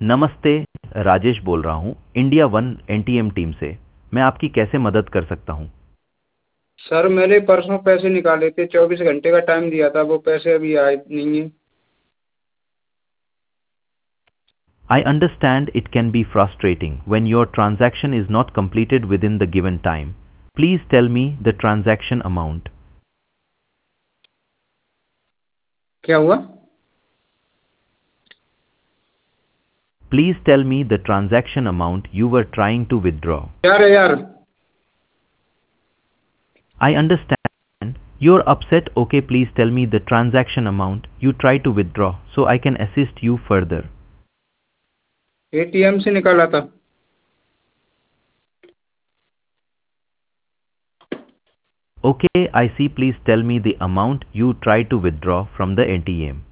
नमस्ते, राजेश बोल रहा हूँ इंडिया वन एनटीएम टीम से। मैं आपकी कैसे मदद कर सकता हूँ? सर मैंने परसों पैसे निकाले थे, 24 घंटे का टाइम दिया था, वो पैसे अभी आए नहीं है। I understand it can be frustrating when your transaction is not completed within the given time. Please tell me the transaction amount. क्या हुआ? Please tell me the transaction amount you were trying to withdraw. यार यार। I understand. You're upset. Okay, please tell me the transaction amount you try to withdraw so I can assist you further. ATM से निकाला था। Okay, I see. Please tell me the amount you try to withdraw from the ATM.